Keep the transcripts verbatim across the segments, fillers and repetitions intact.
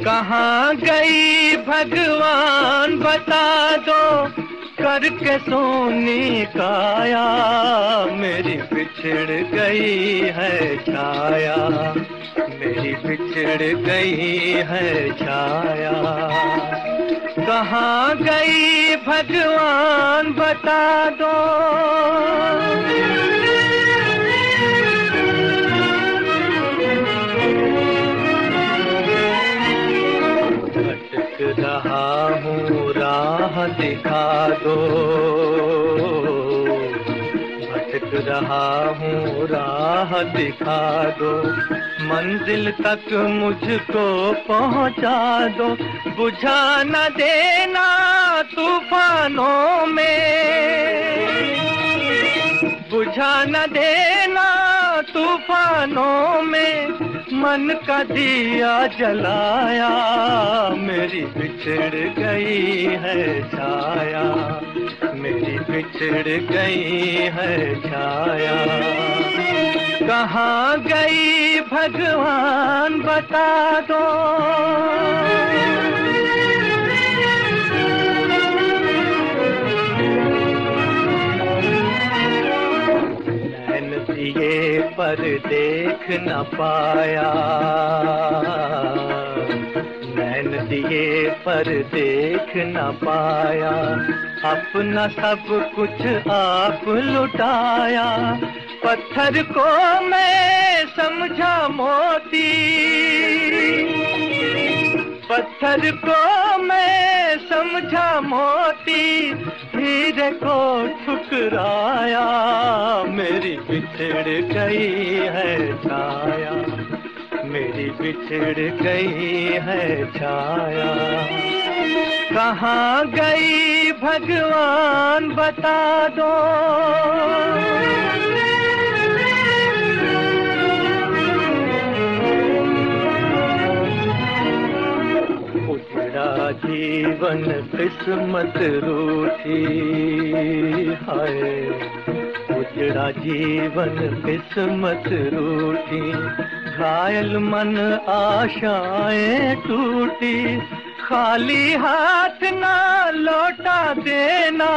कहाँ गई भगवान बता दो, करके सोनी काया मेरी बिछड़ गई है छाया, मेरी बिछड़ गई है छाया। कहाँ गई भगवान बता दो। भटक रहा हूँ राह दिखा दो, भटक रहा हूँ राह दिखा दो, मंजिल तक मुझको पहुँचा दो। बुझा न देना तूफानों में, बुझा न देना तूफानों में, मन का दिया जलाया मेरी बिछड़ गई है छाया, मेरी बिछड़ गई है छाया। कहाँ गई भगवान बता दो। दिए पर देख न पाया, नैन दिए पर देख न पाया, अपना सब कुछ आप लुटाया। पत्थर को मैं समझा मोती, पत्थर को मैं समझा मोती, हीरे को ठुकराया मेरी बिछड़ गई है छाया, मेरी बिछड़ गई है छाया। कहाँ गई भगवान बता दो। उजड़ा जीवन किस्मत रूठी, हाय उजड़ा जीवन किस्मत रूठी, घायल मन आशाएं टूटी, खाली हाथ ना लौटा देना,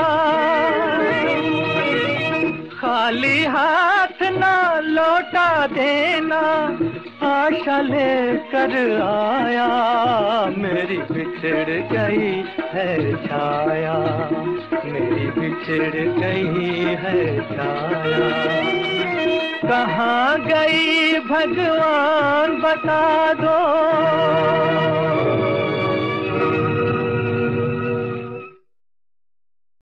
खाली हाथ ना लौटा देना, आशा लेकर आया मेरी बिछड़ गई है छाया, मेरी बिछड़ गई है छाया। कहाँ गई भगवान बता दो।